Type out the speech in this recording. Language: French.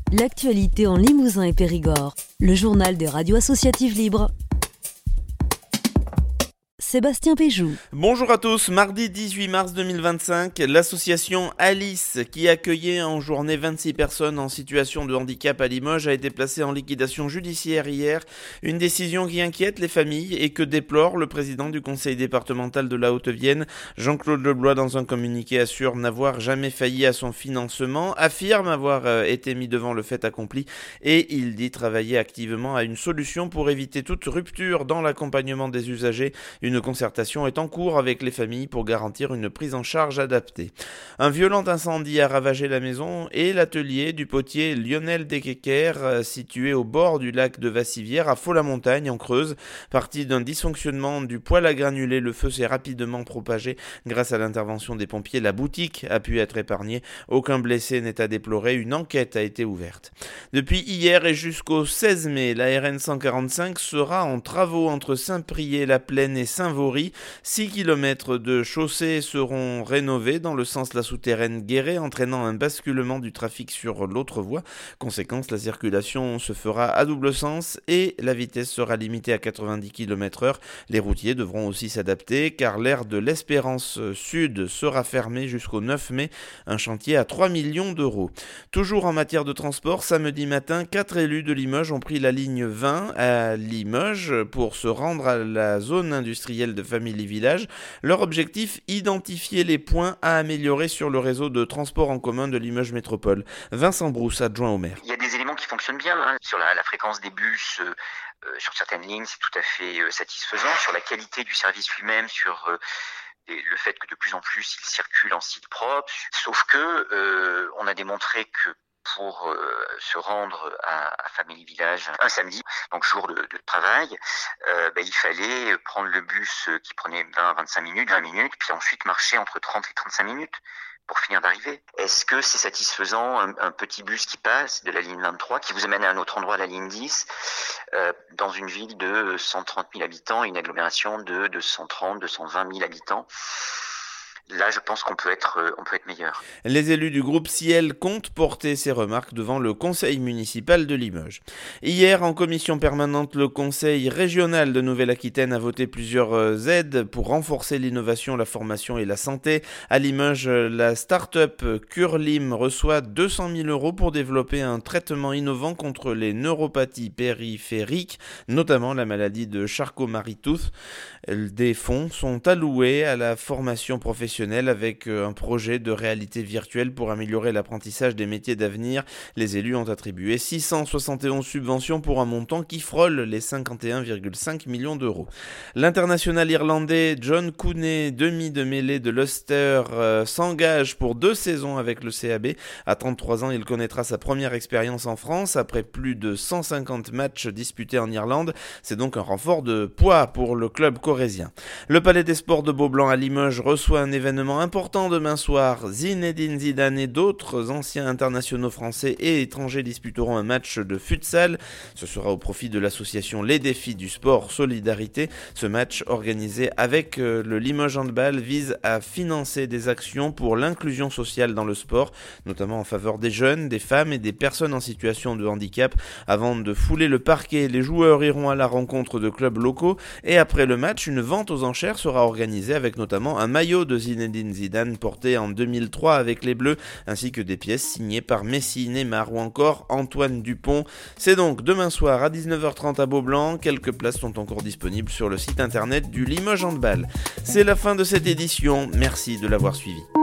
L'actualité en Limousin et Périgord. Le journal des radios associatives libres. Sébastien Péjou. Bonjour à tous, mardi 18 mars 2025, l'association Alice, qui accueillait en journée 26 personnes en situation de handicap à Limoges, a été placée en liquidation judiciaire hier. Une décision qui inquiète les familles et que déplore le président du conseil départemental de la Haute-Vienne. Jean-Claude Leblois, dans un communiqué, assure n'avoir jamais failli à son financement, affirme avoir été mis devant le fait accompli et il dit travailler activement à une solution pour éviter toute rupture dans l'accompagnement des usagers. Une concertation est en cours avec les familles pour garantir une prise en charge adaptée. Un violent incendie a ravagé la maison et l'atelier du potier Lionel Dekeker, situé au bord du lac de Vassivière à Faux-la-Montagne en Creuse. Parti d'un dysfonctionnement du poêle à granulés, le feu s'est rapidement propagé. Grâce à l'intervention des pompiers, la boutique a pu être épargnée. Aucun blessé n'est à déplorer. Une enquête a été ouverte. Depuis hier et jusqu'au 16 mai, la RN 145 sera en travaux entre Saint-Priest-la-Plaine et Saint-Vaury. 6 km de chaussées seront rénovés dans le sens la souterraine Guéret, entraînant un basculement du trafic sur l'autre voie. Conséquence, la circulation se fera à double sens et la vitesse sera limitée à 90 km/h. Les routiers devront aussi s'adapter car l'aire de l'Espérance Sud sera fermée jusqu'au 9 mai, un chantier à 3 millions d'euros. Toujours en matière de transport, samedi matin, 4 élus de Limoges ont pris la ligne 20 à Limoges pour se rendre à la zone industrielle de Family Village. Leur objectif, identifier les points à améliorer sur le réseau de transport en commun de Limoges Métropole. Vincent Brousse, adjoint au maire. Il y a des éléments qui fonctionnent bien sur la fréquence des bus, sur certaines lignes, c'est tout à fait satisfaisant. Sur la qualité du service lui-même, sur le fait que de plus en plus il circule en site propre. Sauf que on a démontré que pour se rendre à Family Village un samedi, donc jour de travail, il fallait prendre le bus qui prenait 20 minutes, puis ensuite marcher entre 30 et 35 minutes pour finir d'arriver. Est-ce que c'est satisfaisant un petit bus qui passe de la ligne 23, qui vous amène à un autre endroit, la ligne 10, dans une ville de 130 000 habitants, une agglomération de 230, 220 000 habitants? Là, je pense qu'on peut être meilleur. Les élus du groupe Ciel comptent porter ces remarques devant le conseil municipal de Limoges. Hier, en commission permanente, le conseil régional de Nouvelle-Aquitaine a voté plusieurs aides pour renforcer l'innovation, la formation et la santé. À Limoges, la start-up CureLim reçoit 200 000 € pour développer un traitement innovant contre les neuropathies périphériques, notamment la maladie de Charcot-Marie-Tooth. Des fonds sont alloués à la formation professionnelle avec un projet de réalité virtuelle pour améliorer l'apprentissage des métiers d'avenir. Les élus ont attribué 671 subventions pour un montant qui frôle les 51,5 millions d'euros. L'international irlandais John Cooney, demi de mêlée de l'Ulster, s'engage pour 2 saisons avec le CAB. À 33 ans, il connaîtra sa première expérience en France après plus de 150 matchs disputés en Irlande. C'est donc un renfort de poids pour le club corrézien. Le Palais des Sports de Beaublanc à Limoges reçoit un événement important demain soir. Zinedine Zidane et d'autres anciens internationaux français et étrangers disputeront un match de futsal. Ce sera au profit de l'association Les Défis du Sport Solidarité. Ce match organisé avec le Limoges Handball vise à financer des actions pour l'inclusion sociale dans le sport, notamment en faveur des jeunes, des femmes et des personnes en situation de handicap. Avant de fouler le parquet, les joueurs iront à la rencontre de clubs locaux et après le match, une vente aux enchères sera organisée avec notamment un maillot de Zinedine Zidane porté en 2003 avec les Bleus, ainsi que des pièces signées par Messi, Neymar ou encore Antoine Dupont. C'est donc demain soir à 19h30 à Beaublanc. Quelques places sont encore disponibles sur le site internet du Limoges Handball. C'est la fin de cette édition. Merci de l'avoir suivi.